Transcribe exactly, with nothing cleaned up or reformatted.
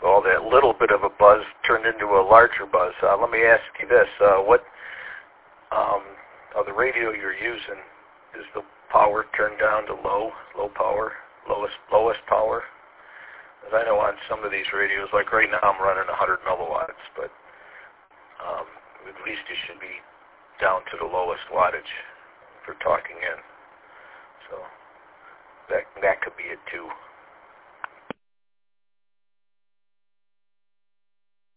all that little bit of a buzz turned into a larger buzz. Uh, let me ask you this: uh, what um, of the radio you're using, is the power turned down to low, low power, lowest lowest power? As I know on some of these radios, like right now I'm running one hundred milliwatts, but um, at least you should be down to the lowest wattage for talking in. So that that could be it too.